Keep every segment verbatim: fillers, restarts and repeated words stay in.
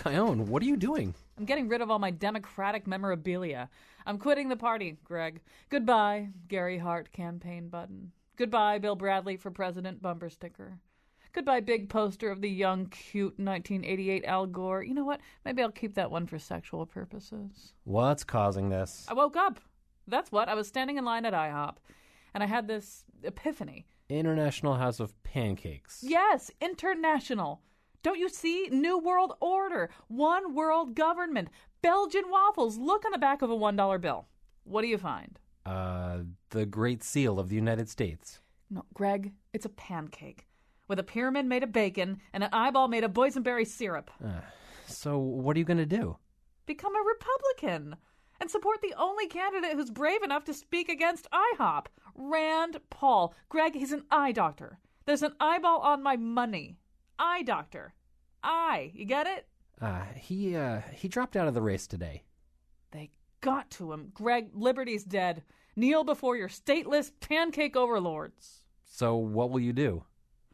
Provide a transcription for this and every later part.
Chion, what are you doing? I'm getting rid of all my Democratic memorabilia. I'm quitting the party, Greg. Goodbye, Gary Hart campaign button. Goodbye, Bill Bradley for president bumper sticker. Goodbye, big poster of the young, cute nineteen eighty-eight Al Gore. You know what? Maybe I'll keep that one for sexual purposes. What's causing this? I woke up. That's what. I was standing in line at IHOP, and I had this epiphany. International House of Pancakes. Yes, international. Don't you see? New World Order. One world government. Belgian waffles. Look on the back of a one dollar bill. What do you find? Uh, the Great Seal of the United States. No, Greg, it's a pancake with a pyramid made of bacon and an eyeball made of boysenberry syrup. Uh, so what are you going to do? Become a Republican and support the only candidate who's brave enough to speak against IHOP, Rand Paul. Greg, he's an eye doctor. There's an eyeball on my money. Eye doctor. Eye. You get it? Uh, he, uh, he dropped out of the race today. They got to him. Greg, liberty's dead. Kneel before your stateless pancake overlords. So what will you do?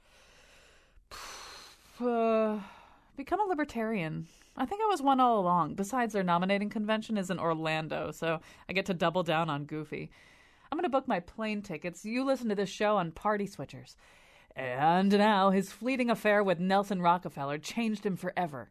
Uh, become a libertarian. I think I was one all along. Besides, their nominating convention is in Orlando, so I get to double down on Goofy. I'm going to book my plane tickets. You listen to this show on Party Switchers. And now his fleeting affair with Nelson Rockefeller changed him forever.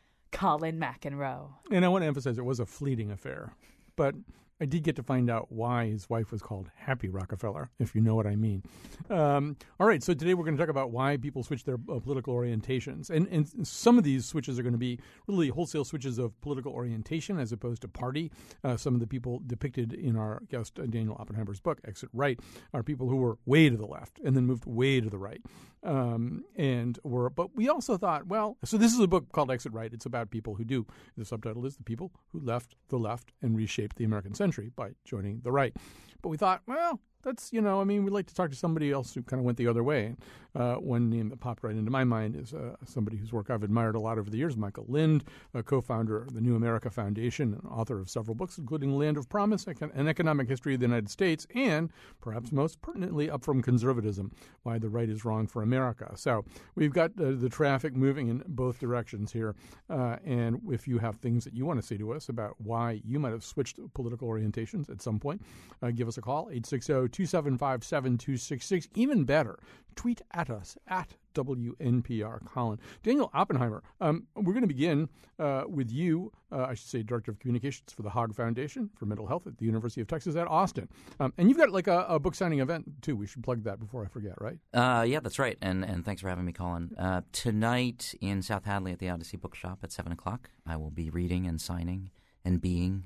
Colin McEnroe. And I want to emphasize it was a fleeting affair. But I did get to find out why his wife was called Happy Rockefeller, if you know what I mean. Um, all right, so today we're going to talk about why people switch their uh, political orientations. And, and some of these switches are going to be really wholesale switches of political orientation as opposed to party. Uh, some of the people depicted in our guest uh, Daniel Oppenheimer's book, Exit Right, are people who were way to the left and then moved way to the right. Um, and were, but we also thought, well, so this is a book called Exit Right. It's about people who do. The subtitle is The People Who Left the Left and Reshaped the American Century by joining the right. But we thought, well, that's, you know, I mean, we'd like to talk to somebody else who kind of went the other way. Uh, one name that popped right into my mind is uh, somebody whose work I've admired a lot over the years, Michael Lind, a co-founder of the New America Foundation and author of several books, including Land of Promise, An Economic History of the United States, and perhaps most pertinently, Up From Conservatism, Why the Right is Wrong for America. So we've got uh, the traffic moving in both directions here. Uh, and if you have things that you want to say to us about why you might have switched political orientations at some point, uh, give us a call, eight six zero, two seven five, seven two six six. Even better, tweet at us at W N P R Colin. Daniel Oppenheimer, um, we're going to begin uh, with you, uh, I should say, Director of Communications for the Hogg Foundation for Mental Health at the University of Texas at Austin. Um, and you've got like a, a book signing event, too. We should plug that before I forget, right? Uh, yeah, that's right. And and thanks for having me, Colin. Uh, tonight in South Hadley at the Odyssey Bookshop at seven o'clock, I will be reading and signing and being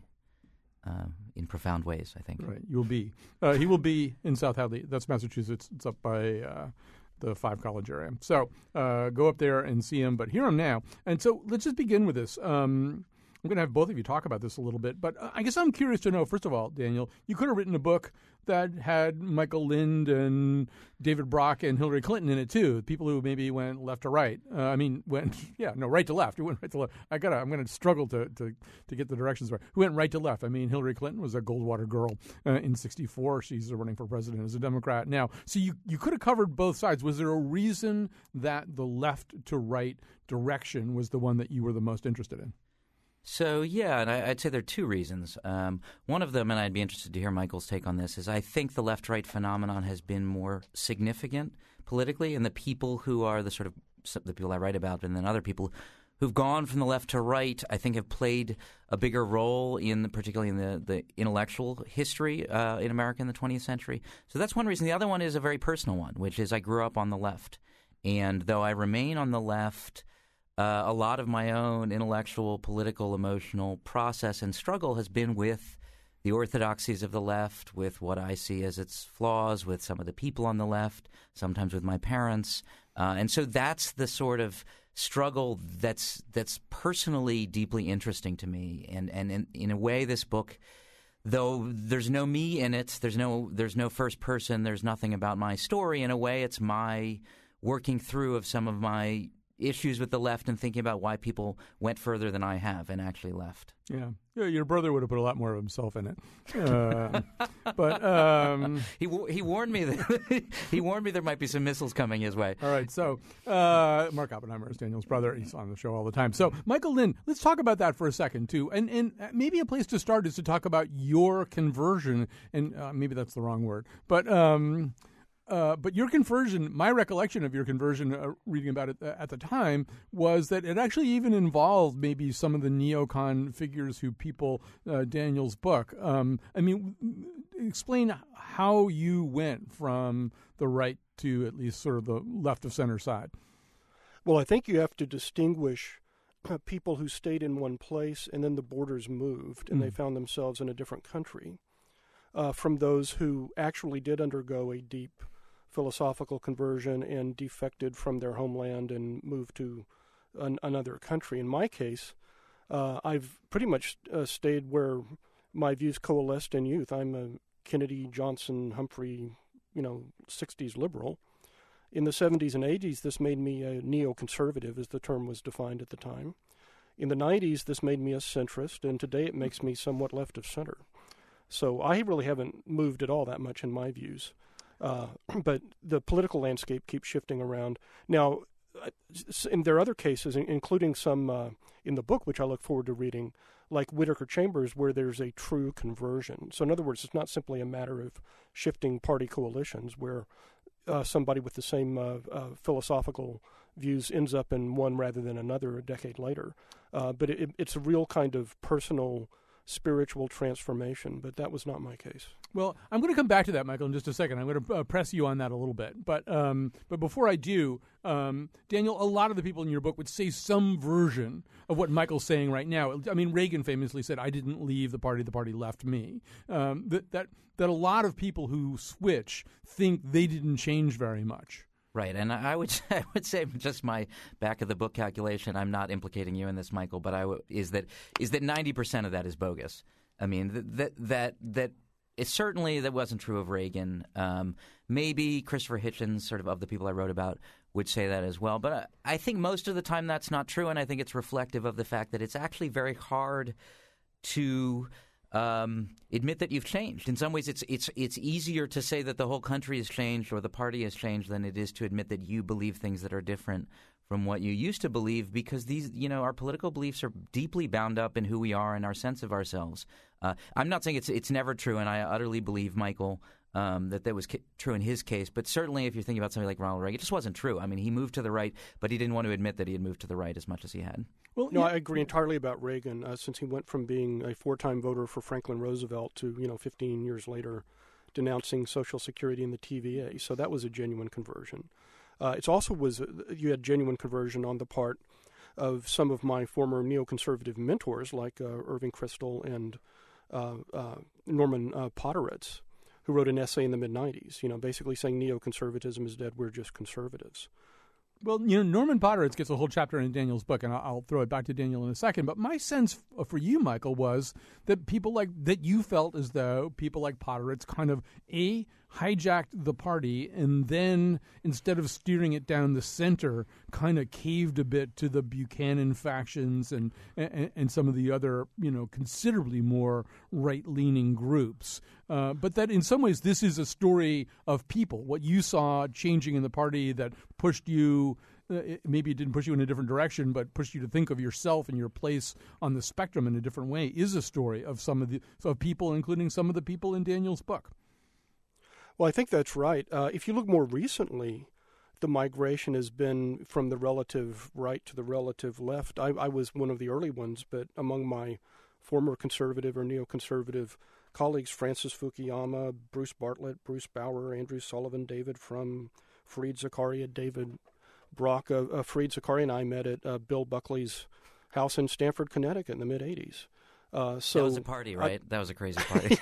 Uh, in profound ways, I think. Right, you'll be. Uh, he will be in South Hadley. That's Massachusetts. It's up by uh, the Five College area. So uh, go up there and see him, but hear him now. And so let's just begin with this. Um, I'm going to have both of you talk about this a little bit, but I guess I'm curious to know, first of all, Daniel, you could have written a book that had Michael Lind and David Brock and Hillary Clinton in it, too, people who maybe went left to right. Uh, I mean, went, yeah, no, right to left. Who went right to left? I gotta, I'm going to struggle to, to to get the directions right. Who went right to left? I mean, Hillary Clinton was a Goldwater girl uh, in sixty-four. She's running for president as a Democrat now. So you, you could have covered both sides. Was there a reason that the left to right direction was the one that you were the most interested in? So, yeah, and I, I'd say there are two reasons. Um, one of them, and I'd be interested to hear Michael's take on this, is I think the left-right phenomenon has been more significant politically, and the people who are the sort of the people I write about and then other people who've gone from the left to right, I think have played a bigger role in the, particularly in the, the intellectual history uh, in America in the twentieth century. So that's one reason. The other one is a very personal one, which is I grew up on the left. And though I remain on the left, Uh, a lot of my own intellectual, political, emotional process and struggle has been with the orthodoxies of the left, with what I see as its flaws, with some of the people on the left, sometimes with my parents. Uh, and so that's the sort of struggle that's that's personally deeply interesting to me. And, and in, in a way, this book, though there's no me in it, there's no there's no first person, there's nothing about my story. In a way, it's my working through of some of my issues with the left and thinking about why people went further than I have and actually left. Yeah, yeah. Your brother would have put a lot more of himself in it, uh, but um, he he warned me that he warned me there might be some missiles coming his way. All right, so uh, Mark Oppenheimer is Daniel's brother. He's on the show all the time. So Michael Lind, let's talk about that for a second too, and and maybe a place to start is to talk about your conversion, and uh, maybe that's the wrong word, but. Um, Uh, but your conversion, my recollection of your conversion, uh, reading about it uh, at the time, was that it actually even involved maybe some of the neocon figures who people uh, Daniel's book. Um, I mean, explain how you went from the right to at least sort of the left of center side. Well, I think you have to distinguish uh, people who stayed in one place and then the borders moved and mm. they found themselves in a different country uh, from those who actually did undergo a deep philosophical conversion and defected from their homeland and moved to an, another country. In my case, uh, I've pretty much uh, stayed where my views coalesced in youth. I'm a Kennedy, Johnson, Humphrey, you know, sixties liberal. In the seventies and eighties, this made me a neoconservative, as the term was defined at the time. In the nineties, this made me a centrist, and today it makes me somewhat left of center. So I really haven't moved at all that much in my views. Uh, but the political landscape keeps shifting around. Now, and there are other cases, including some uh, in the book, which I look forward to reading, like Whittaker Chambers, where there's a true conversion. So in other words, it's not simply a matter of shifting party coalitions where uh, somebody with the same uh, uh, philosophical views ends up in one rather than another a decade later. Uh, but it, it's a real kind of personal spiritual transformation, but that was not my case. Well, I'm going to come back to that, Michael, in just a second. I'm going to uh, press you on that a little bit. But um, but before I do, um, Daniel, a lot of the people in your book would say some version of what Michael's saying right now. I mean, Reagan famously said, "I didn't leave the party, the party left me." Um, that, that, that a lot of people who switch think they didn't change very much. Right, and I would I would say just my back of the book calculation. I'm not implicating you in this, Michael, but I w- is that is that ninety percent of that is bogus. I mean that that that that it certainly that wasn't true of Reagan. Um, maybe Christopher Hitchens, sort of of the people I wrote about, would say that as well. But I, I think most of the time that's not true, and I think it's reflective of the fact that it's actually very hard to Um, admit that you've changed. In some ways, it's it's it's easier to say that the whole country has changed or the party has changed than it is to admit that you believe things that are different from what you used to believe, because these, you know, our political beliefs are deeply bound up in who we are and our sense of ourselves. Uh, I'm not saying it's it's never true, and I utterly believe, Michael, um, that that was ca- true in his case. But certainly, if you're thinking about somebody like Ronald Reagan, it just wasn't true. I mean, he moved to the right, but he didn't want to admit that he had moved to the right as much as he had. Well, no, I agree entirely about Reagan, uh, since he went from being a four-time voter for Franklin Roosevelt to, you know, fifteen years later denouncing Social Security and the T V A. So that was a genuine conversion. Uh, it also was, uh, you had genuine conversion on the part of some of my former neoconservative mentors like uh, Irving Kristol and uh, uh, Norman uh, Podhoretz, who wrote an essay in the mid-nineties, you know, basically saying neoconservatism is dead, we're just conservatives. Well, you know, Norman Podhoretz gets a whole chapter in Daniel's book, and I'll, I'll throw it back to Daniel in a second. But my sense f- for you, Michael, was that people like that you felt as though people like Podhoretz kind of a hijacked the party, and then instead of steering it down the center, kind of caved a bit to the Buchanan factions and and, and some of the other, you know, considerably more right-leaning groups. Uh, but that in some ways this is a story of people. What you saw changing in the party that pushed you, uh, it, maybe it didn't push you in a different direction, but pushed you to think of yourself and your place on the spectrum in a different way, is a story of some of the of people, including some of the people in Daniel's book. Well, I think that's right. Uh, if you look more recently, the migration has been from the relative right to the relative left. I, I was one of the early ones, but among my former conservative or neoconservative colleagues, Francis Fukuyama, Bruce Bartlett, Bruce Bauer, Andrew Sullivan, David Frum, Fareed Zakaria, David Brock. Uh, uh, Fareed Zakaria and I met at uh, Bill Buckley's house in Stamford, Connecticut in the mid-eighties. Uh, so that was a party, right? I, that was a crazy party.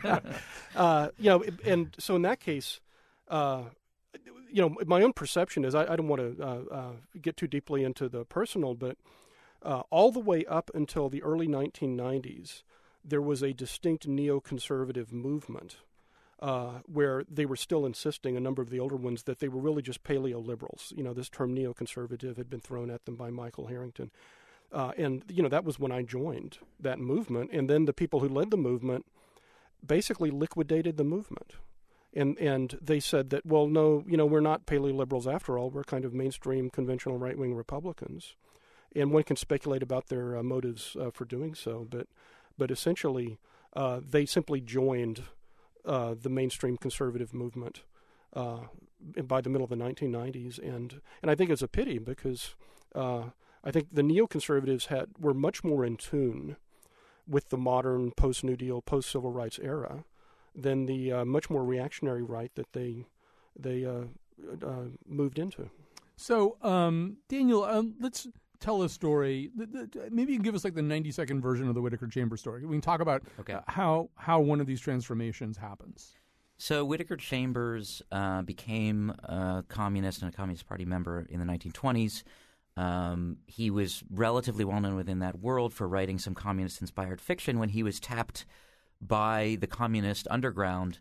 uh, you know, and so in that case, uh, you know, my own perception is I, I don't want to uh, uh, get too deeply into the personal, but uh, all the way up until the early nineteen nineties, there was a distinct neoconservative movement uh, where they were still insisting, a number of the older ones, that they were really just paleo-liberals. You know, this term neoconservative had been thrown at them by Michael Harrington. Uh, and, you know, that was when I joined that movement. And then the people who led the movement basically liquidated the movement. And and they said that, well, no, you know, we're not paleo-liberals after all. We're kind of mainstream, conventional right-wing Republicans. And one can speculate about their uh, motives uh, for doing so. But but essentially, uh, they simply joined uh, the mainstream conservative movement uh, by the middle of the nineteen nineties. And, and I think it's a pity because uh, I think the neoconservatives had were much more in tune with the modern post-New Deal, post-civil rights era than the uh, much more reactionary right that they they uh, uh, moved into. So, um, Daniel, uh, let's tell a story. Maybe you can give us like the ninety-second version of the Whittaker Chambers story. We can talk about okay. uh, how how one of these transformations happens. So Whittaker Chambers uh, became a communist and a Communist Party member in the nineteen twenties. Um, he was relatively well known within that world for writing some communist-inspired fiction when he was tapped by the communist underground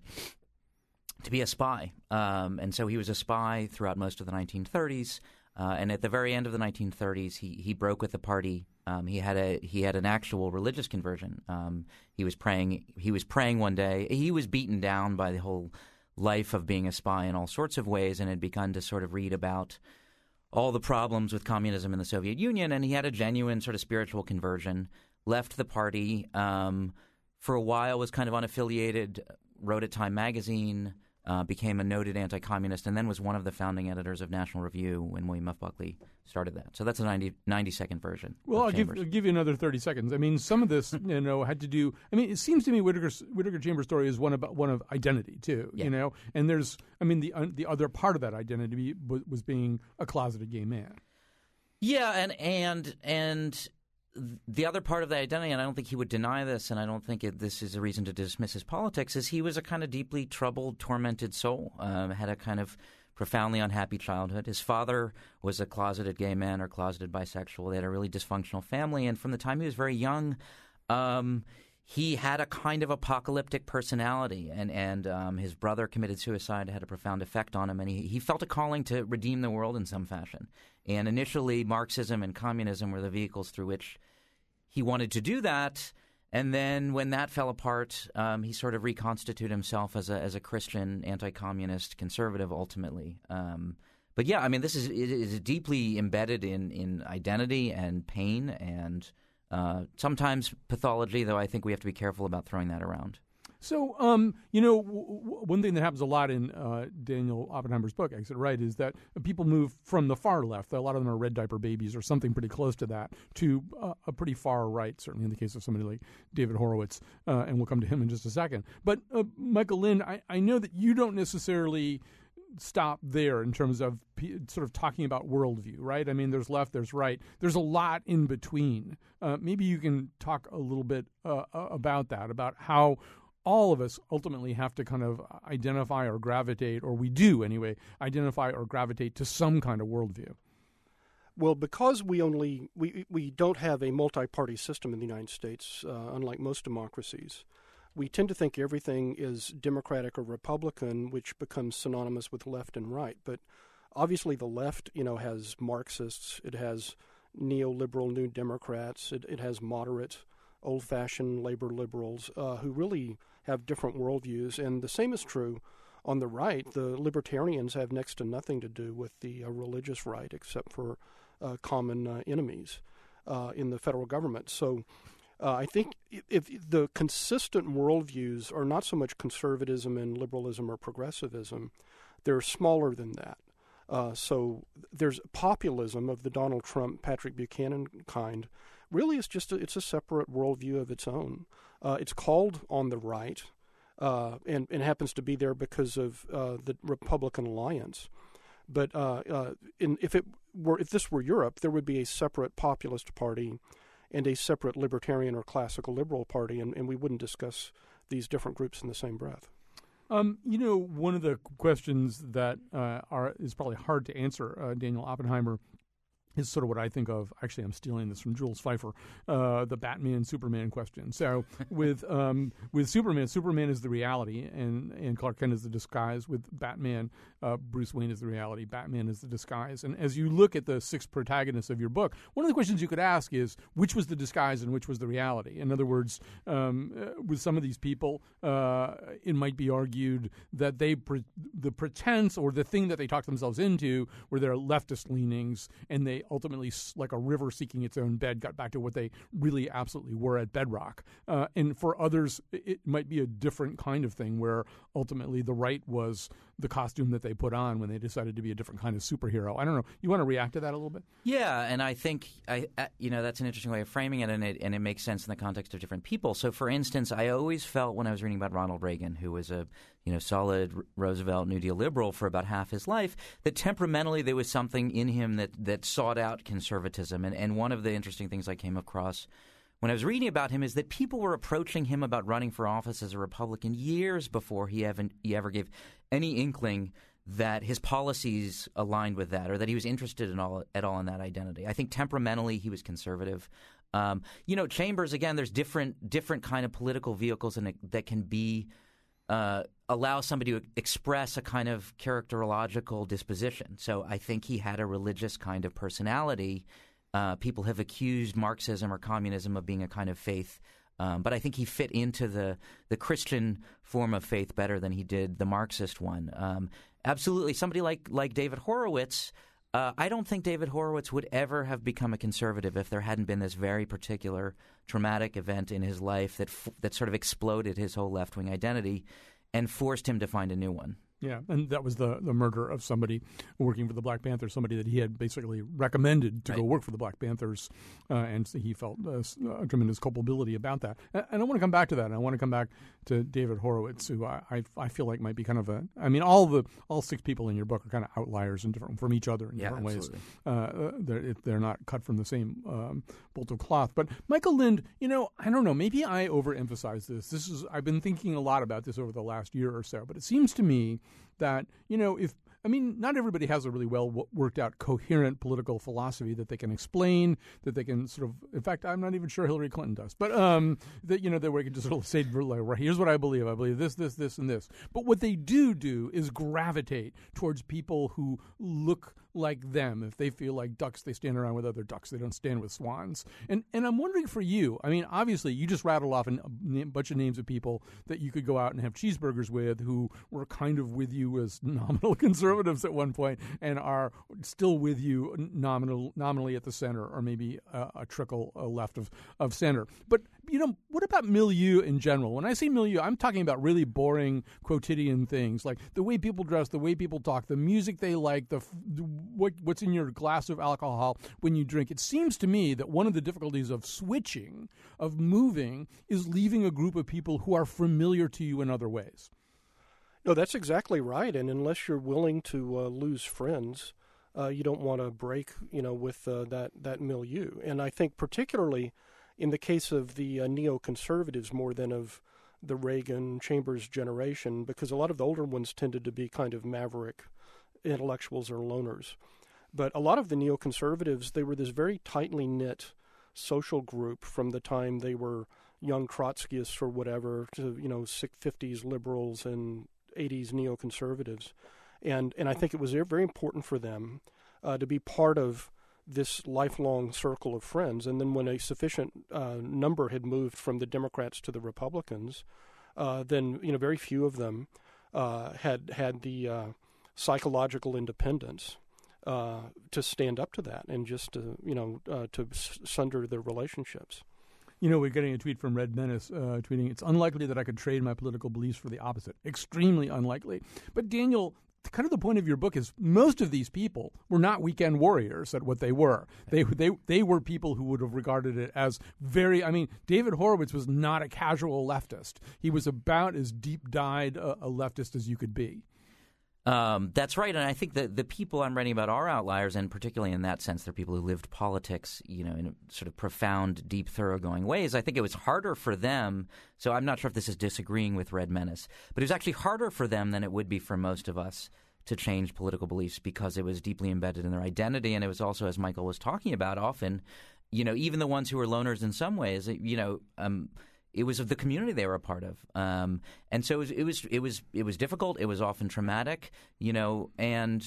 to be a spy. Um, and so he was a spy throughout most of the nineteen thirties. Uh, and at the very end of the nineteen thirties, he, he broke with the party. Um, he had a he had an actual religious conversion. Um, he was praying. He was praying one day. He was beaten down by the whole life of being a spy in all sorts of ways, and had begun to sort of read about all the problems with communism in the Soviet Union. And he had a genuine sort of spiritual conversion. Left the party. Um, For a while, was kind of unaffiliated, wrote at Time magazine, uh, became a noted anti-communist, and then was one of the founding editors of National Review when William F. Buckley started that. So that's a ninety, ninety-second version. Well, I'll give, Chambers. I'll give you another thirty seconds. I mean, some of this, you know, had to do. I mean, it seems to me Whittaker's, Whittaker Chambers' story is one about one of identity too. Yeah. You know, and there's, I mean, the uh, the other part of that identity was, was being a closeted gay man. Yeah, and and and. The other part of the identity, and I don't think he would deny this, and I don't think it, this is a reason to dismiss his politics, is he was a kind of deeply troubled, tormented soul, um, had a kind of profoundly unhappy childhood. His father was a closeted gay man or closeted bisexual. They had a really dysfunctional family, and from the time he was very young, um, he had a kind of apocalyptic personality, and, and um, his brother committed suicide, had a profound effect on him, and he, he felt a calling to redeem the world in some fashion. And initially, Marxism and communism were the vehicles through which he wanted to do that. And then when that fell apart, um, he sort of reconstituted himself as a as a Christian, anti-communist, conservative ultimately. Um, but yeah, I mean, this is it is deeply embedded in, in identity and pain and uh, sometimes pathology, though I think we have to be careful about throwing that around. So, um, you know, w- w- one thing that happens a lot in uh, Daniel Oppenheimer's book, Exit Right, is that people move from the far left. A lot of them are red diaper babies or something pretty close to that, to uh, a pretty far right, certainly in the case of somebody like David Horowitz, uh, and we'll come to him in just a second. But, uh, Michael Lind, I, I know that you don't necessarily stop there in terms of p- sort of talking about worldview, right? I mean, there's left, there's right. There's a lot in between. Uh, maybe you can talk a little bit uh, about that, about how all of us ultimately have to kind of identify or gravitate, or we do anyway, identify or gravitate to some kind of worldview. Well, because we only we we don't have a multi-party system in the United States, uh, unlike most democracies, we tend to think everything is Democratic or Republican, which becomes synonymous with left and right. But obviously, the left, you know, has Marxists, it has neoliberal New Democrats, it, it has moderate, old-fashioned labor liberals uh, who really have different worldviews. And the same is true on the right. The libertarians have next to nothing to do with the uh, religious right, except for uh, common uh, enemies uh, in the federal government. So uh, I think if, if the consistent worldviews are not so much conservatism and liberalism or progressivism, they're smaller than that. Uh, so there's populism of the Donald Trump, Patrick Buchanan kind. Really, it's just a, it's a separate worldview of its own. Uh, it's called on the right, uh, and, and happens to be there because of uh, the Republican alliance. But uh, uh, in, if it were if this were Europe, there would be a separate populist party and a separate libertarian or classical liberal party, and, and we wouldn't discuss these different groups in the same breath. Um, you know, one of the questions that uh, are is probably hard to answer, uh, Daniel Oppenheimer, is sort of what I think of. Actually, I'm stealing this from Jules Feiffer, uh, the Batman Superman question. So with um, with Superman, Superman is the reality, and, and Clark Kent is the disguise. With Batman, uh, Bruce Wayne is the reality. Batman is the disguise. And as you look at the six protagonists of your book, one of the questions you could ask is which was the disguise and which was the reality. In other words, um, uh, with some of these people, uh, it might be argued that they pre- the pretense or the thing that they talked themselves into were their leftist leanings, and they ultimately, like a river seeking its own bed, got back to what they really absolutely were at bedrock. Uh, and for others, it might be a different kind of thing where ultimately the right was the costume that they put on when they decided to be a different kind of superhero. I don't know. You want to react to that a little bit? Yeah, and I think I, I you know that's an interesting way of framing it, and it and it makes sense in the context of different people. So, for instance, I always felt when I was reading about Ronald Reagan, who was a you know solid Roosevelt New Deal liberal for about half his life, that temperamentally there was something in him that that sought out conservatism. And and one of the interesting things I came across when I was reading about him is that people were approaching him about running for office as a Republican years before he ever, he ever gave any inkling that his policies aligned with that, or that he was interested in all at all in that identity. I think temperamentally he was conservative. Um, you know, Chambers, again, there's different different kind of political vehicles in it that can be uh, allow somebody to express a kind of characterological disposition. So I think he had a religious kind of personality. Uh, people have accused Marxism or communism of being a kind of faith, um, but I think he fit into the the Christian form of faith better than he did the Marxist one. Um, absolutely, somebody like like David Horowitz. Uh, I don't think David Horowitz would ever have become a conservative if there hadn't been this very particular traumatic event in his life that f- that sort of exploded his whole left wing identity and forced him to find a new one. Yeah, and that was the, the murder of somebody working for the Black Panthers, somebody that he had basically recommended to right. go work for the Black Panthers, uh, and so he felt uh, a tremendous culpability about that. And, and I want to come back to that. And I want to come back to David Horowitz, who I, I, I feel like might be kind of a – I mean, all the all six people in your book are kind of outliers in different from each other in yeah, different absolutely. ways. Uh, they're, they're not cut from the same um, bolt of cloth. But Michael Lind, you know, I don't know, maybe I overemphasize this. This is I've been thinking a lot about this over the last year or so, but it seems to me that, you know, if I mean, not everybody has a really well w- worked out, coherent political philosophy that they can explain, that they can sort of. In fact, I'm not even sure Hillary Clinton does, but um, that you know, that we can just sort of say, like, here's what I believe. I believe this, this, this, and this. But what they do do is gravitate towards people who look like them. If they feel like ducks, they stand around with other ducks. They don't stand with swans. And and I'm wondering for you, I mean, obviously, you just rattled off a bunch of names of people that you could go out and have cheeseburgers with who were kind of with you as nominal conservatives at one point and are still with you nominal, nominally at the center, or maybe a, a trickle uh, left of, of center. But, you know, what about milieu in general? When I say milieu, I'm talking about really boring quotidian things, like the way people dress, the way people talk, the music they like, the, the what what's in your glass of alcohol when you drink. It seems to me that one of the difficulties of switching, of moving, is leaving a group of people who are familiar to you in other ways. No, that's exactly right. And unless you're willing to uh, lose friends, uh, you don't want to break, you know, with uh, that that milieu. And I think particularly in the case of the uh, neoconservatives more than of the Reagan Chambers generation, because a lot of the older ones tended to be kind of maverick intellectuals or loners. But a lot of the neoconservatives, they were this very tightly knit social group from the time they were young Trotskyists or whatever to, you know, fifties liberals and eighties neoconservatives. And and I think it was very important for them uh, to be part of this lifelong circle of friends. And then when a sufficient uh, number had moved from the Democrats to the Republicans, uh, then, you know, very few of them uh, had had the uh, psychological independence uh, to stand up to that and just to, you know, uh, to sunder their relationships. You know, we're getting a tweet from Red Menace uh, tweeting, "It's unlikely that I could trade my political beliefs for the opposite." Extremely unlikely. But Daniel, kind of the point of your book is most of these people were not weekend warriors at what they were. They they they were people who would have regarded it as very, I mean, David Horowitz was not a casual leftist. He was about as deep-dyed a, a leftist as you could be. Um, that's right, and I think that the people I'm writing about are outliers, and particularly in that sense, they're people who lived politics, you know, in sort of profound, deep, thoroughgoing ways. I think it was harder for them, so I'm not sure if this is disagreeing with Red Menace, but it was actually harder for them than it would be for most of us to change political beliefs because it was deeply embedded in their identity. And it was also, as Michael was talking about, often, you know, even the ones who were loners in some ways, you know, um, it was of the community they were a part of. Um, and so it was, it was, it was, it was difficult. It was often traumatic, you know, and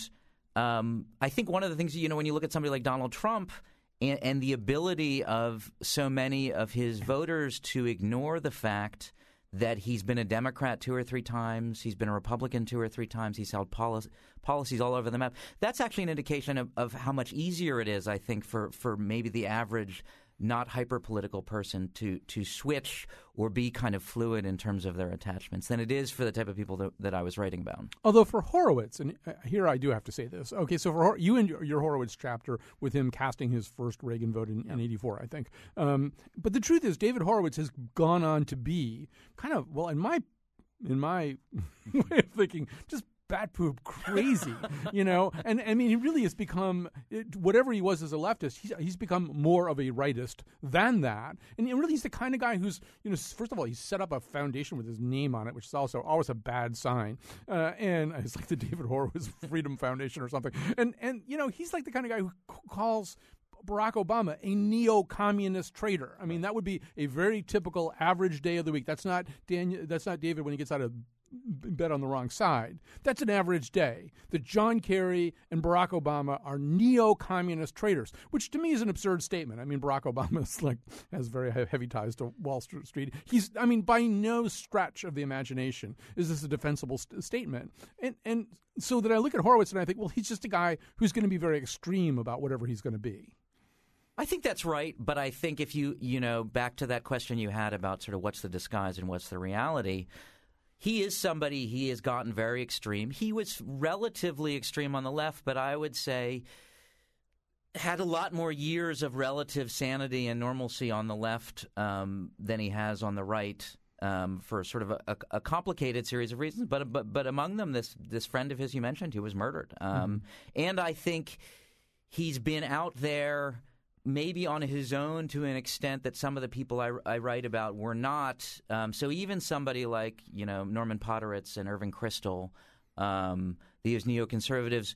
um, I think one of the things, you know, when you look at somebody like Donald Trump and, and the ability of so many of his voters to ignore the fact that he's been a Democrat two or three times, he's been a Republican two or three times, he's held policy, policies all over the map. That's actually an indication of, of how much easier it is, I think, for, for maybe the average not hyper-political person to to switch or be kind of fluid in terms of their attachments than it is for the type of people that, that I was writing about. Although for Horowitz, and here I do have to say this. Okay, so for you and your, your Horowitz chapter with him casting his first Reagan vote in, yeah. in eighty-four, I think. Um, but the truth is, David Horowitz has gone on to be kind of, well, in my in my way of thinking, just bat poop crazy, you know, and I mean, he really has become whatever he was as a leftist. He's, he's become more of a rightist than that, and really, he's the kind of guy who's, you know, first of all, he's set up a foundation with his name on it, which is also always a bad sign, uh, and it's like the David Horowitz Freedom Foundation or something, and and you know, he's like the kind of guy who c- calls Barack Obama a neo-communist traitor. I mean, that would be a very typical average day of the week. That's not Daniel. That's not David when he gets out of bet on the wrong side. That's an average day. That John Kerry and Barack Obama are neo-communist traitors, which to me is an absurd statement. I mean, Barack Obama is like has very heavy ties to Wall Street. He's, I mean, by no stretch of the imagination is this a defensible st- statement. And and so that I look at Horowitz and I think, well, he's just a guy who's going to be very extreme about whatever he's going to be. I think that's right, but I think if you, you know, back to that question you had about sort of what's the disguise and what's the reality, he is somebody, he has gotten very extreme. He was relatively extreme on the left, but I would say had a lot more years of relative sanity and normalcy on the left um, than he has on the right um, for sort of a, a, a complicated series of reasons. But but but among them, this this friend of his you mentioned who was murdered. Um, mm-hmm. And I think he's been out there maybe on his own to an extent that some of the people I, I write about were not. Um, so even somebody like, you know, Norman Podhoretz and Irving Kristol, um, these neoconservatives,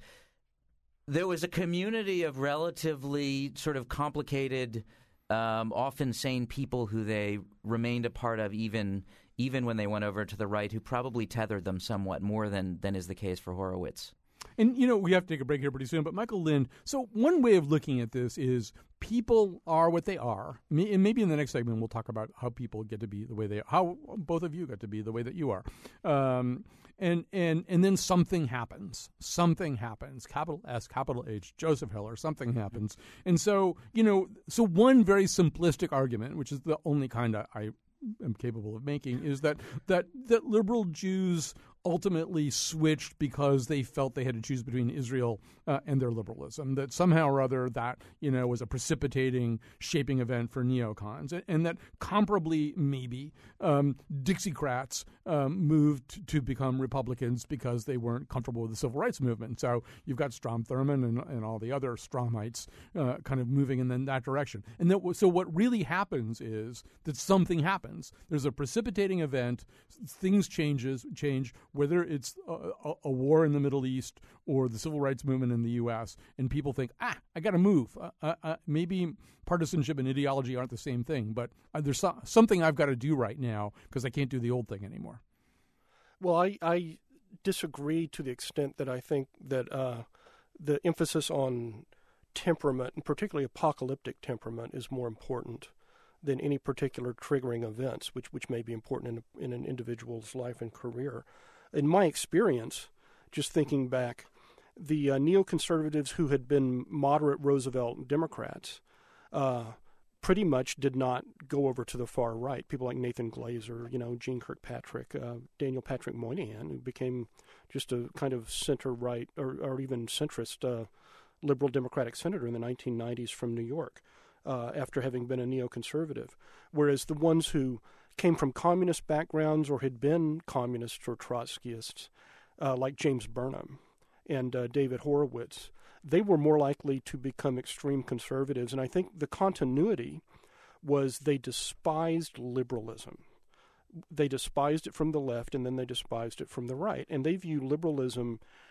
there was a community of relatively sort of complicated, um, often sane people who they remained a part of even even when they went over to the right, who probably tethered them somewhat more than, than is the case for Horowitz. And, you know, we have to take a break here pretty soon, but Michael Lind, so one way of looking at this is people are what they are. And maybe in the next segment we'll talk about how people get to be the way they are, how both of you got to be the way that you are. Um, and, and, and then something happens. Something happens. Capital S, capital H, Joseph Heller, something happens. And so, you know, so one very simplistic argument, which is the only kind I, I am capable of making, is that, that, that liberal Jews ultimately switched because they felt they had to choose between Israel uh, and their liberalism, that somehow or other that, you know, was a precipitating, shaping event for neocons, and, and that comparably maybe um, Dixiecrats um, moved to become Republicans because they weren't comfortable with the civil rights movement. So you've got Strom Thurmond and, and all the other Stromites uh, kind of moving in then that direction. And that, so what really happens is that something happens. There's a precipitating event, things changes change, whether it's a, a war in the Middle East or the civil rights movement in the U S, and people think, ah, I got to move. Uh, uh, maybe partisanship and ideology aren't the same thing, but uh, there's so- something I've got to do right now because I can't do the old thing anymore. Well, I, I disagree to the extent that I think that uh, the emphasis on temperament, and particularly apocalyptic temperament, is more important than any particular triggering events, which which may be important in, in an individual's life and career. In my experience, just thinking back, the uh, neoconservatives who had been moderate Roosevelt Democrats uh, pretty much did not go over to the far right. People like Nathan Glazer, you know, Gene Kirkpatrick, uh, Daniel Patrick Moynihan, who became just a kind of center-right or, or even centrist uh, liberal Democratic senator in the nineteen nineties from New York uh, after having been a neoconservative. Whereas the ones who came from communist backgrounds or had been communists or Trotskyists, uh, like James Burnham and uh, David Horowitz, they were more likely to become extreme conservatives. And I think the continuity was they despised liberalism. They despised it from the left, and then they despised it from the right. And they view liberalism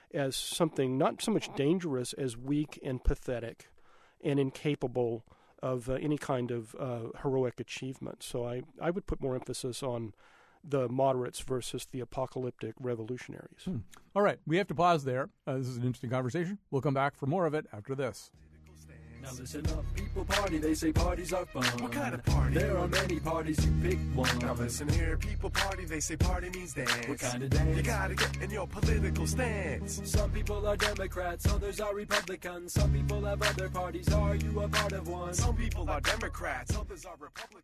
as something not so much dangerous as weak and pathetic and incapable of uh, any kind of uh, heroic achievement. So I, I would put more emphasis on the moderates versus the apocalyptic revolutionaries. Hmm. All right, we have to pause there. Uh, this is an interesting conversation. We'll come back for more of it after this. Now listen up, people party, they say parties are fun. What kind of party? There are many parties, you pick one. Now listen here, people party, they say party means dance. What kind of dance? You gotta get in your political stance. Some people are Democrats, others are Republicans. Some people have other parties, are you a part of one? Some people are Democrats, others are Republicans.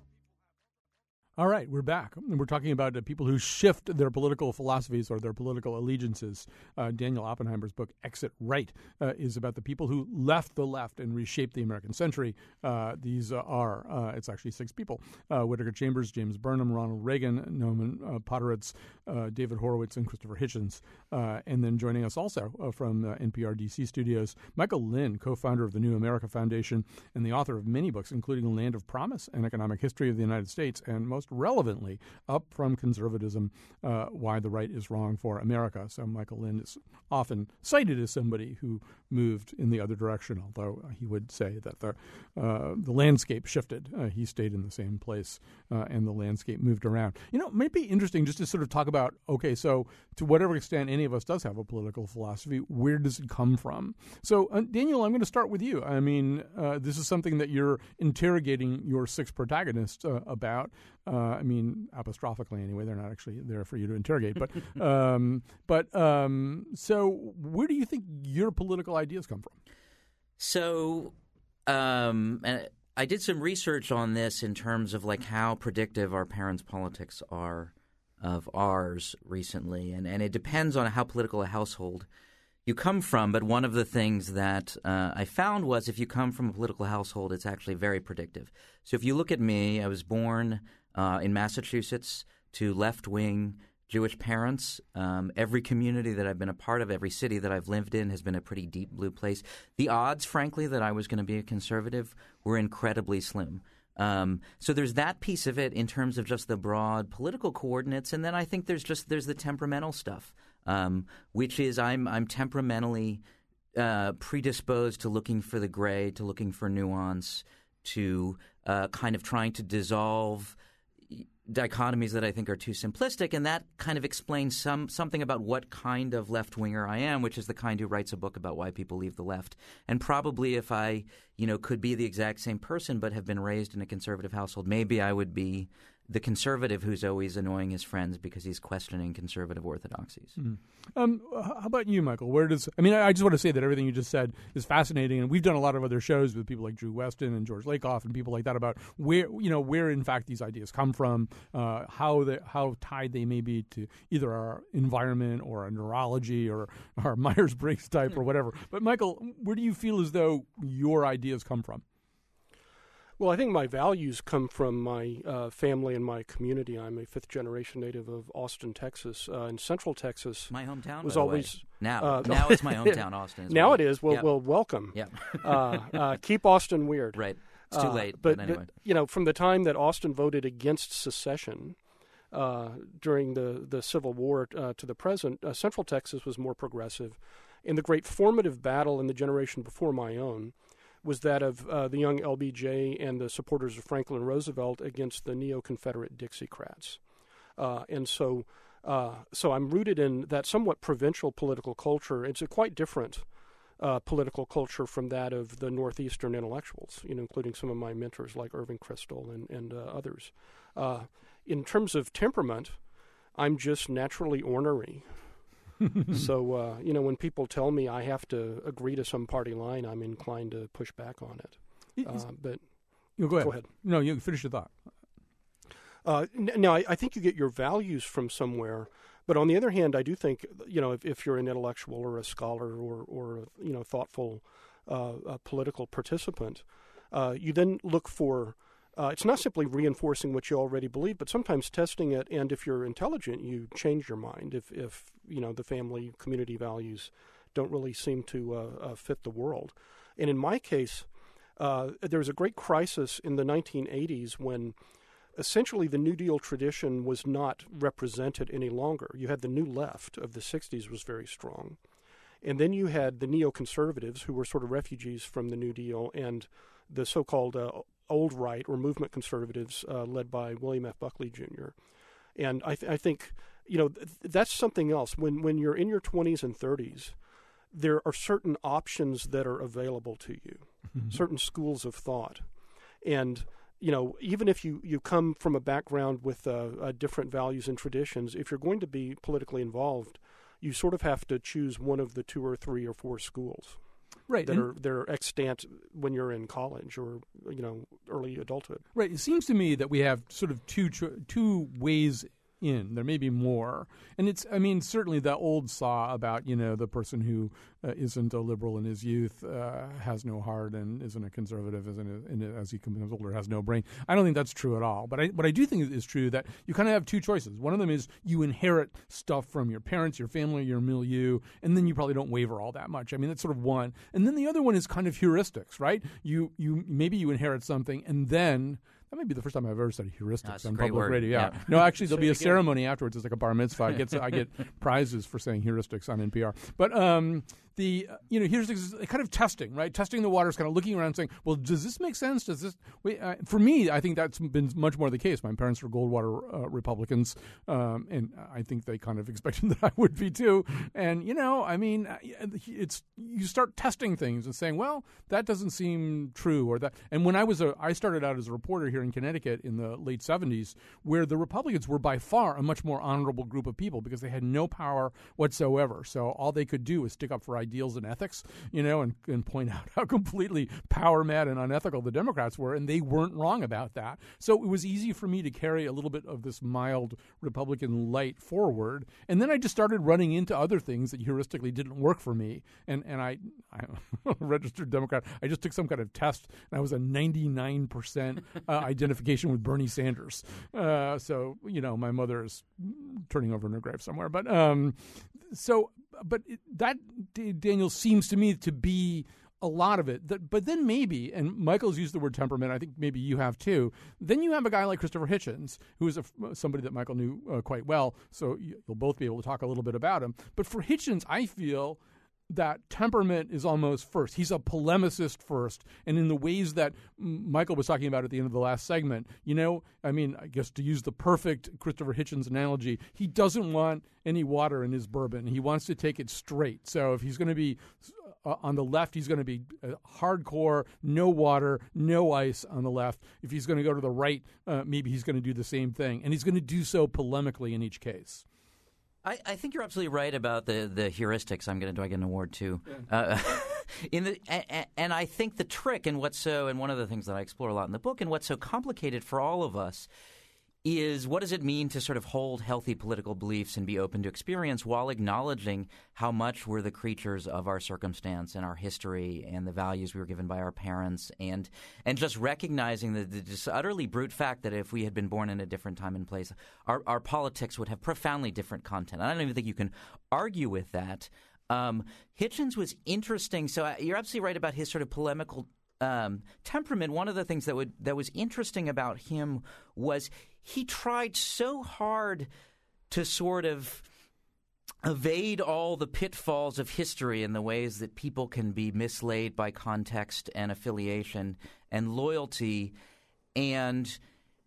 All right, we're back. And we're talking about uh, people who shift their political philosophies or their political allegiances. Uh, Daniel Oppenheimer's book, Exit Right, uh, is about the people who left the left and reshaped the American century. Uh, these uh, are, uh, it's actually six people, uh, Whittaker Chambers, James Burnham, Ronald Reagan, Norman uh, Podhoretz, uh, David Horowitz, and Christopher Hitchens. Uh, and then joining us also uh, from uh, N P R D C studios, Michael Lind, co-founder of the New America Foundation and the author of many books, including Land of Promise, An Economic History of the United States, and most relevantly, Up from Conservatism, uh, Why the Right is Wrong for America. So Michael Lind is often cited as somebody who moved in the other direction, although he would say that the uh, the landscape shifted. Uh, he stayed in the same place, uh, and the landscape moved around. You know, it might be interesting just to sort of talk about, okay, so to whatever extent any of us does have a political philosophy, where does it come from? So, uh, Daniel, I'm going to start with you. I mean, uh, this is something that you're interrogating your six protagonists uh, about. Uh, I mean, apostrophically anyway. They're not actually there for you to interrogate. But, um, but um, so where do you think your political ideas come from? So um, and I did some research on this in terms of like how predictive our parents' politics are of ours recently. And, and it depends on how political a household you come from. But one of the things that uh, I found was if you come from a political household, it's actually very predictive. So if you look at me, I was born uh, in Massachusetts to left-wing Jewish parents. Um, every community that I've been a part of, every city that I've lived in has been a pretty deep blue place. The odds, frankly, that I was going to be a conservative were incredibly slim. Um, so there's that piece of it in terms of just the broad political coordinates, and then I think there's just there's the temperamental stuff, um, which is I'm I'm temperamentally uh, predisposed to looking for the gray, to looking for nuance, to uh, kind of trying to dissolve dichotomies that I think are too simplistic, and that kind of explains some something about what kind of left-winger I am, which is the kind who writes a book about why people leave the left. And probably if I, you know, could be the exact same person but have been raised in a conservative household, maybe I would be the conservative who's always annoying his friends because he's questioning conservative orthodoxies. Mm-hmm. Um, how about you, Michael? Where does I mean, I just want to say that everything you just said is fascinating, and we've done a lot of other shows with people like Drew Weston and George Lakoff and people like that about where you know where in fact these ideas come from, uh, how they, how tied they may be to either our environment or our neurology or our Myers-Briggs type or whatever. But Michael, where do you feel as though your ideas come from? Well, I think my values come from my uh, family and my community. I'm a fifth-generation native of Austin, Texas. Uh, in Central Texas, my hometown was by the always way. now. Uh, now it's my hometown, Austin. As now well. it is. Well, yep. well, welcome. Yeah. uh, uh, keep Austin weird. Right. It's too uh, late. But, but anyway, but, you know, from the time that Austin voted against secession uh, during the the Civil War uh, to the present, uh, Central Texas was more progressive. And the great formative battle in the generation before my own was that of uh, the young L B J and the supporters of Franklin Roosevelt against the neo-Confederate Dixiecrats. Uh, and so uh, so I'm rooted in that somewhat provincial political culture. It's a quite different uh, political culture from that of the Northeastern intellectuals, you know, including some of my mentors like Irving Kristol and, and uh, others. Uh, in terms of temperament, I'm just naturally ornery. So, uh, you know, when people tell me I have to agree to some party line, I'm inclined to push back on it. Uh, but you go ahead. Go ahead. No, you finish your thought. Uh, n- now, I, I think you get your values from somewhere. But on the other hand, I do think, you know, if, if you're an intellectual or a scholar or, or a, you know, thoughtful uh, a political participant, uh, you then look for Uh, it's not simply reinforcing what you already believe, but sometimes testing it. And if you're intelligent, you change your mind. If, if you know, the family community values don't really seem to uh, uh, fit the world. And in my case, uh, there was a great crisis in the nineteen eighties when essentially the New Deal tradition was not represented any longer. You had the New Left of the sixties was very strong. And then you had the neoconservatives, who were sort of refugees from the New Deal, and the so-called uh, old right or movement conservatives uh, led by William F. Buckley Junior And I, th- I think, you know, th- that's something else. When when you're in your twenties and thirties, there are certain options that are available to you, mm-hmm. certain schools of thought. And, you know, even if you, you come from a background with uh, uh, different values and traditions, if you're going to be politically involved, you sort of have to choose one of the two or three or four schools. Right, that and, are that are extant when you're in college or, you know, early adulthood. Right. It seems to me that we have sort of two cho- two ways in. There may be more. And it's, I mean, certainly the old saw about, you know, the person who uh, isn't a liberal in his youth uh, has no heart and isn't a conservative isn't a, in a, as he becomes older has no brain. I don't think that's true at all. But I, what I do think is true that you kind of have two choices. One of them is you inherit stuff from your parents, your family, your milieu, and then you probably don't waver all that much. I mean, that's sort of one. And then the other one is kind of heuristics, right? You you maybe you inherit something and then that may be the first time I've ever studied heuristics no, on public word. radio. Yeah. yeah. No, actually, there'll be a ceremony afterwards. It's like a bar mitzvah. I get I get prizes for saying heuristics on N P R. But um, the uh, you know heuristics is kind of testing, right? Testing the waters, kind of looking around, and saying, "Well, does this make sense? Does this?" Wait, uh, for me, I think that's been much more the case. My parents were Goldwater uh, Republicans, um, and I think they kind of expected that I would be too. And you know, I mean, it's you start testing things and saying, "Well, that doesn't seem true," or that. And when I was a, I started out as a reporter here in Connecticut in the late seventies, where the Republicans were by far a much more honorable group of people because they had no power whatsoever. So all they could do was stick up for ideals and ethics, you know, and, and point out how completely power mad and unethical the Democrats were, and they weren't wrong about that. So it was easy for me to carry a little bit of this mild Republican light forward, and then I just started running into other things that heuristically didn't work for me, and and I, I'm a registered Democrat. I just took some kind of test, and I was a ninety-nine percent uh, identification with Bernie Sanders. Uh, so, you know, my mother is turning over in her grave somewhere. But um, so, but it, that, Daniel, seems to me to be a lot of it. That, but then maybe, and Michael's used the word temperament, I think maybe you have too, then you have a guy like Christopher Hitchens, who is a, somebody that Michael knew uh, quite well, so you'll both be able to talk a little bit about him. But for Hitchens, I feel that temperament is almost first. He's a polemicist first. And in the ways that Michael was talking about at the end of the last segment, you know, I mean, I guess to use the perfect Christopher Hitchens analogy, he doesn't want any water in his bourbon. He wants to take it straight. So if he's going to be uh, on the left, he's going to be uh, hardcore, no water, no ice on the left. If he's going to go to the right, uh, maybe he's going to do the same thing. And he's going to do so polemically in each case. I, I think you're absolutely right about the, the heuristics. I'm going to do I get an award too. Yeah. Uh, in the and, and I think the trick and what's so and one of the things that I explore a lot in the book and what's so complicated for all of us is what does it mean to sort of hold healthy political beliefs and be open to experience while acknowledging how much we're the creatures of our circumstance and our history and the values we were given by our parents and and just recognizing the, the just utterly brute fact that if we had been born in a different time and place, our, our politics would have profoundly different content. I don't even think you can argue with that. Um, Hitchens was interesting. So you're absolutely right about his sort of polemical um, temperament. One of the things that would that was interesting about him was he tried so hard to sort of evade all the pitfalls of history and the ways that people can be mislaid by context and affiliation and loyalty, and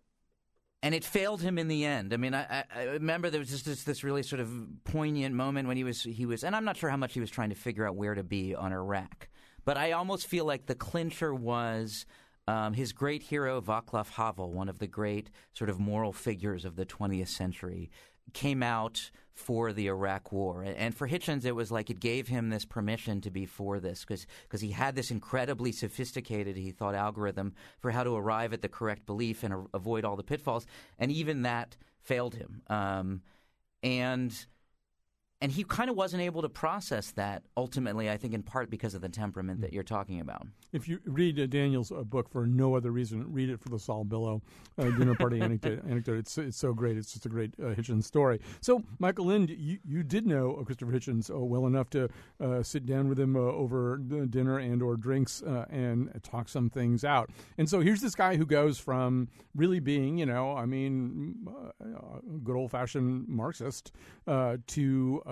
and it failed him in the end. I mean, I, I remember there was just this, this really sort of poignant moment when he was he was, and I'm not sure how much he was trying to figure out where to be on Iraq, but I almost feel like the clincher was Um, his great hero, Václav Havel, one of the great sort of moral figures of the twentieth century, came out for the Iraq War. And for Hitchens, it was like it gave him this permission to be for this because he had this incredibly sophisticated, he thought, algorithm for how to arrive at the correct belief and a- avoid all the pitfalls. And even that failed him. Um, and... And he kind of wasn't able to process that ultimately, I think, in part because of the temperament that you're talking about. If you read uh, Daniel's uh, book for no other reason, read it for the Saul Billow uh, dinner party anecdote. anecdote. It's it's so great. It's just a great uh, Hitchens story. So, Michael Lind, you, you did know uh, Christopher Hitchens uh, well enough to uh, sit down with him uh, over dinner and or drinks uh, and talk some things out. And so here's this guy who goes from really being, you know, I mean, uh, good old-fashioned Marxist uh, to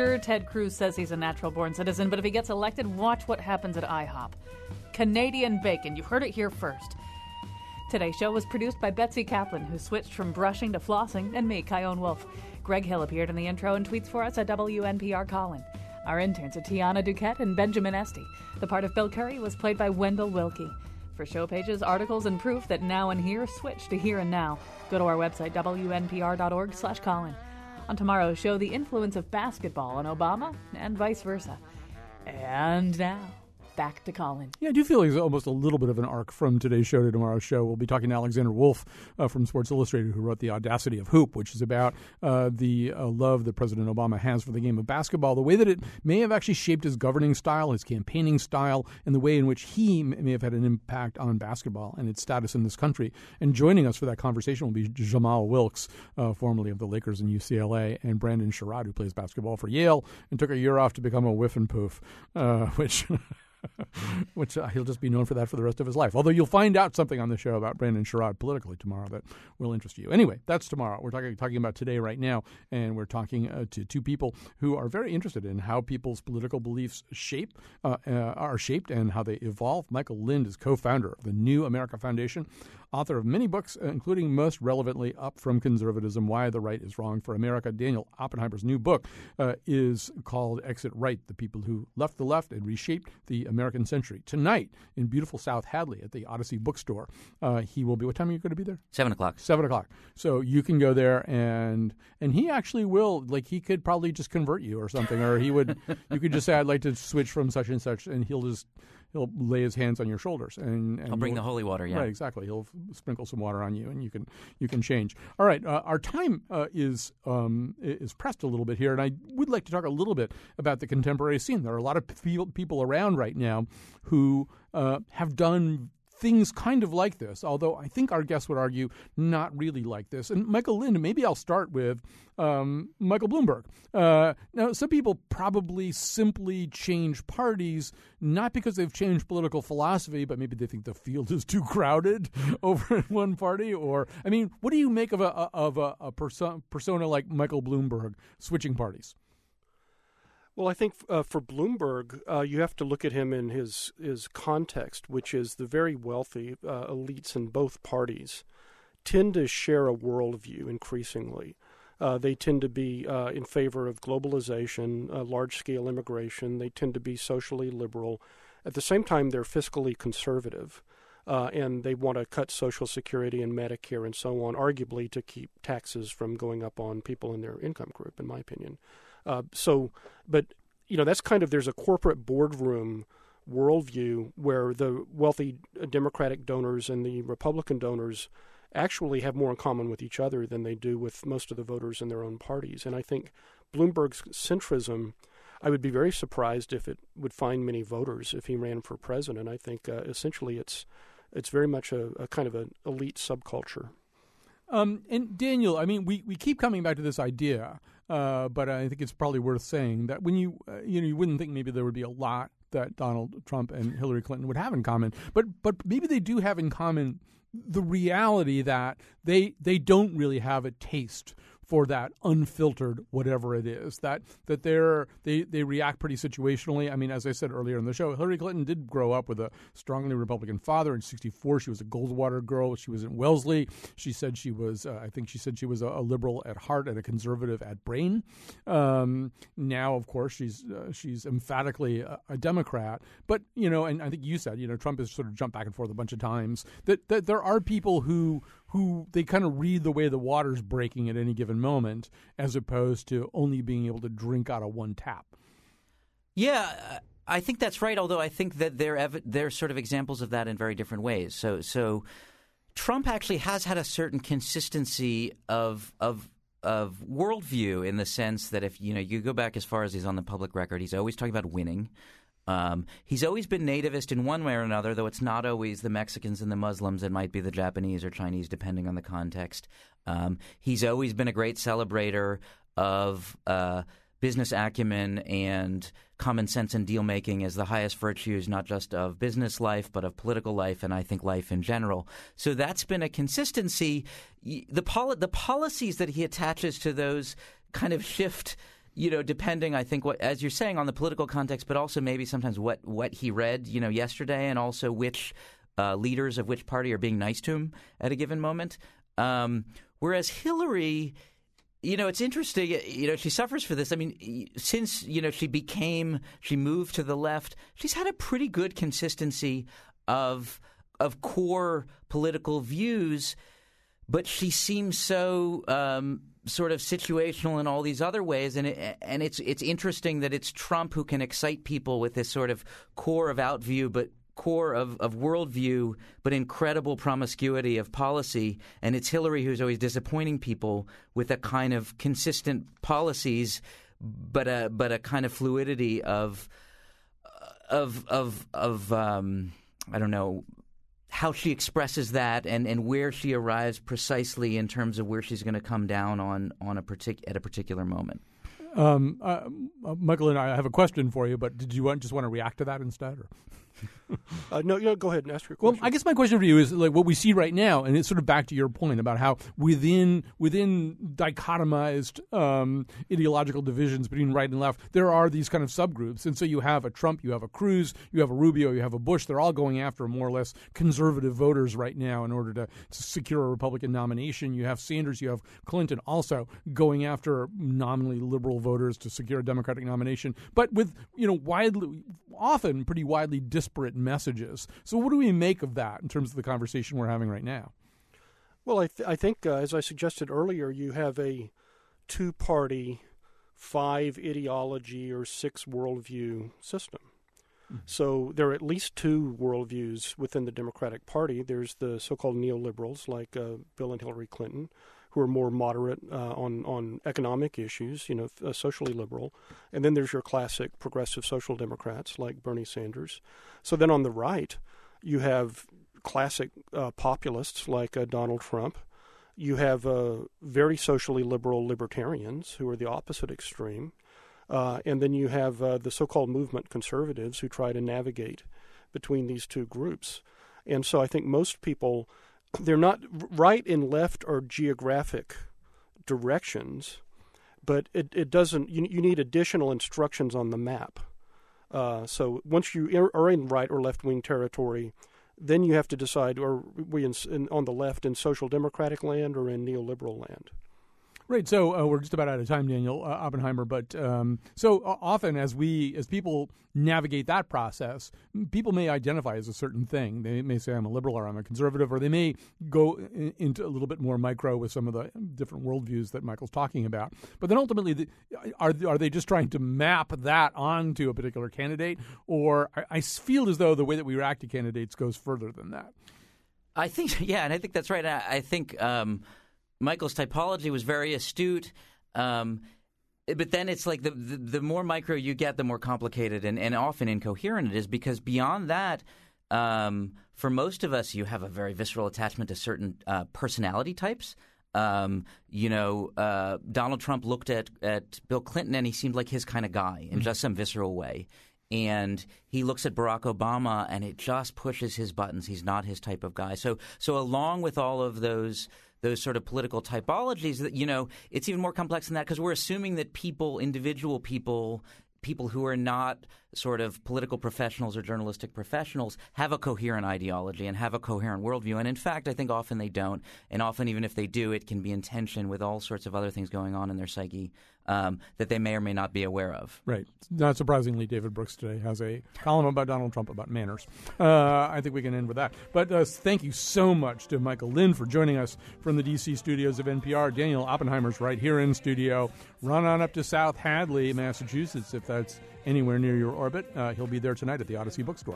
Sure, Ted Cruz says he's a natural-born citizen, but if he gets elected, watch what happens at IHOP. Canadian bacon. You heard it here first. Today's show was produced by Betsy Kaplan, who switched from brushing to flossing, and me, Kyone Wolf. Greg Hill appeared in the intro and tweets for us at W N P R Colin. Our interns are Tiana Duquette and Benjamin Esty. The part of Bill Curry was played by Wendell Wilkie. For show pages, articles, and proof that Now and Here switch to Here and Now, go to our website, W N P R dot org slash Colin. On tomorrow's show, the influence of basketball on Obama and vice versa. And now, back to Colin. Yeah, I do feel like there's almost a little bit of an arc from today's show to tomorrow's show. We'll be talking to Alexander Wolf uh, from Sports Illustrated, who wrote The Audacity of Hoop, which is about uh, the uh, love that President Obama has for the game of basketball, the way that it may have actually shaped his governing style, his campaigning style, and the way in which he may have had an impact on basketball and its status in this country. And joining us for that conversation will be Jamal Wilkes, uh, formerly of the Lakers and U C L A, and Brandon Sherrod, who plays basketball for Yale and took a year off to become a whiff and poof, uh, which... which uh, he'll just be known for that for the rest of his life. Although you'll find out something on the show about Brandon Sherrod politically tomorrow that will interest you. Anyway, that's tomorrow. We're talking talking about today right now, and we're talking uh, to two people who are very interested in how people's political beliefs shape uh, uh, are shaped and how they evolve. Michael Lind is co-founder of the New America Foundation, author of many books, including most relevantly Up From Conservatism, Why the Right is Wrong for America. Daniel Oppenheimer's new book uh, is called Exit Right, The People Who Left the Left and Reshaped the American Century. Tonight in beautiful South Hadley at the Odyssey Bookstore, uh, he will be, what time are you going to be there? Seven o'clock. Seven o'clock. So you can go there and and he actually will, like he could probably just convert you or something, or he would, you could just say, I'd like to switch from such and such, and he'll just, he'll lay his hands on your shoulders. and, and I'll bring the holy water, yeah. Right, exactly. He'll f- sprinkle some water on you, and you can you can change. All right, uh, our time uh, is um, is pressed a little bit here, and I would like to talk a little bit about the contemporary scene. There are a lot of pe- people around right now who uh, have done things kind of like this, although I think our guests would argue not really like this. And Michael Lind, maybe I'll start with um, Michael Bloomberg. Uh, now, some people probably simply change parties, not because they've changed political philosophy, but maybe they think the field is too crowded over in one party. Or, I mean, what do you make of a of a, a perso- persona like Michael Bloomberg switching parties? Well, I think uh, for Bloomberg, uh, you have to look at him in his, his context, which is the very wealthy uh, elites in both parties tend to share a worldview increasingly. Uh, they tend to be uh, in favor of globalization, uh, large-scale immigration. They tend to be socially liberal. At the same time, they're fiscally conservative, uh, and they want to cut Social Security and Medicare and so on, arguably to keep taxes from going up on people in their income group, in my opinion. Uh, so, but, you know, that's kind of, there's a corporate boardroom worldview where the wealthy Democratic donors and the Republican donors actually have more in common with each other than they do with most of the voters in their own parties. And I think Bloomberg's centrism, I would be very surprised if it would find many voters if he ran for president. I think uh, essentially it's it's very much a, a kind of an elite subculture. Um, and Daniel, I mean, we, we keep coming back to this idea, uh, but I think it's probably worth saying that when you, uh, you know, you wouldn't think maybe there would be a lot that Donald Trump and Hillary Clinton would have in common, but but maybe they do have in common the reality that they they don't really have a taste for that unfiltered whatever it is, that that they're they they react pretty situationally. I mean, as I said earlier in the show, Hillary Clinton did grow up with a strongly Republican father. In sixty-four, she was a Goldwater girl. She was in Wellesley. She said she was, uh, I think she said she was a, a liberal at heart and a conservative at brain. Um, now, of course, she's uh, she's emphatically a, a Democrat. But, you know, and I think you said, you know, Trump has sort of jumped back and forth a bunch of times, that, that there are people who who they kind of read the way the water's breaking at any given moment, as opposed to only being able to drink out of one tap. Yeah, I think that's right, although I think that they're ev- they're sort of examples of that in very different ways. So so Trump actually has had a certain consistency of of of worldview, in the sense that if you know you go back as far as he's on the public record, he's always talking about winning. Um, he's always been nativist in one way or another, though it's not always the Mexicans and the Muslims. It might be the Japanese or Chinese, depending on the context. Um, he's always been a great celebrator of uh, business acumen and common sense and deal-making as the highest virtues, not just of business life, but of political life, and I think life in general. So that's been a consistency. The, poli- the policies that he attaches to those kind of shift you know, depending, I think, what as you're saying, on the political context, but also maybe sometimes what, what he read, you know, yesterday, and also which uh, leaders of which party are being nice to him at a given moment. Um, whereas Hillary, you know, it's interesting, you know, she suffers for this. I mean, since, you know, she became, she moved to the left, she's had a pretty good consistency of of core political views, but she seems so um, sort of situational in all these other ways, and it, and it's it's interesting that it's Trump who can excite people with this sort of core of outview, but core of, of worldview, but incredible promiscuity of policy, and it's Hillary who's always disappointing people with a kind of consistent policies, but a but a kind of fluidity of of of of um, I don't know. how she expresses that and, and where she arrives precisely in terms of where she's going to come down on, on a partic- at a particular moment. Um, uh, Michael and I have a question for you, but did you want, just want to react to that instead? Or? uh, no, no, go ahead and ask your question. Well, I guess my question for you is like what we see right now, and it's sort of back to your point about how within within dichotomized um, ideological divisions between right and left, there are these kind of subgroups. And so you have a Trump, you have a Cruz, you have a Rubio, you have a Bush. They're all going after more or less conservative voters right now in order to, to secure a Republican nomination. You have Sanders, you have Clinton also going after nominally liberal voters to secure a Democratic nomination, but with, you know, widely, often pretty widely disparate messages. So what do we make of that in terms of the conversation we're having right now? Well, I, th- I think, uh, as I suggested earlier, you have a two-party, five ideology or six worldview system. Mm-hmm. So there are at least two worldviews within the Democratic Party. There's the so-called neoliberals like uh, Bill and Hillary Clinton, who are more moderate uh, on, on economic issues, you know, uh, socially liberal. And then there's your classic progressive social democrats like Bernie Sanders. So then on the right, you have classic uh, populists like uh, Donald Trump. You have uh, very socially liberal libertarians who are the opposite extreme. Uh, and then you have uh, the so-called movement conservatives who try to navigate between these two groups. And so I think most people, they're not right and left are geographic directions, but it, it doesn't. You, you need additional instructions on the map. Uh, so once you are in right or left wing territory, then you have to decide: are we in, in, on the left in social democratic land or in neoliberal land? Right. So uh, we're just about out of time, Daniel uh, Oppenheimer. But um, so uh, often as we, as people navigate that process, people may identify as a certain thing. They may say I'm a liberal or I'm a conservative, or they may go in, into a little bit more micro with some of the different worldviews that Michael's talking about. But then ultimately, the, are are they just trying to map that onto a particular candidate? Or I, I feel as though the way that we react to candidates goes further than that. I think, yeah, and I think that's right. I, I think um, Michael's typology was very astute. Um, but then it's like the, the the more micro you get, the more complicated and, and often incoherent it is, because beyond that, um, for most of us, you have a very visceral attachment to certain uh, personality types. Um, you know, uh, Donald Trump looked at, at Bill Clinton and he seemed like his kind of guy in mm-hmm. just some visceral way. And he looks at Barack Obama and it just pushes his buttons. He's not his type of guy. So so along with all of those those sort of political typologies, that, you know, it's even more complex than that, because we're assuming that people, individual people, people who are not sort of political professionals or journalistic professionals have a coherent ideology and have a coherent worldview. And in fact, I think often they don't. And often even if they do, it can be in tension with all sorts of other things going on in their psyche um, that they may or may not be aware of. Right. Not surprisingly, David Brooks today has a column about Donald Trump about manners. Uh, I think we can end with that. But uh, thank you so much to Michael Lind for joining us from the D C studios of N P R. Daniel Oppenheimer's right here in studio. Run on up to South Hadley, Massachusetts, if that's anywhere near your orbit. Uh, he'll be there tonight at the Odyssey Bookstore.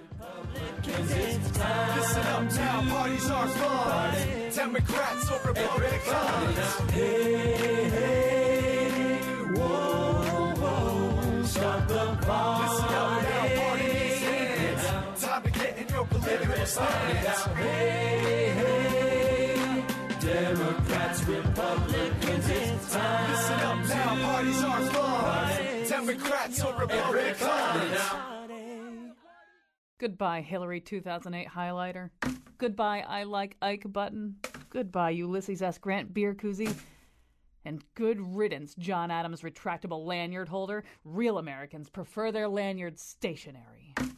Listen up now, parties are fun. Democrats or Republicans. Hey, hey, whoa, whoa, stop the party. Listen up now, parties and time to get in your political stance. Hey, hey, Democrats, Republicans, it's time. Listen up now, parties are fun. Democrats or Republicans. Goodbye, Hillary two thousand eight highlighter. Goodbye, I like Ike button. Goodbye, Ulysses S. Grant beer koozie. And good riddance, John Adams retractable lanyard holder. Real Americans prefer their lanyards stationary.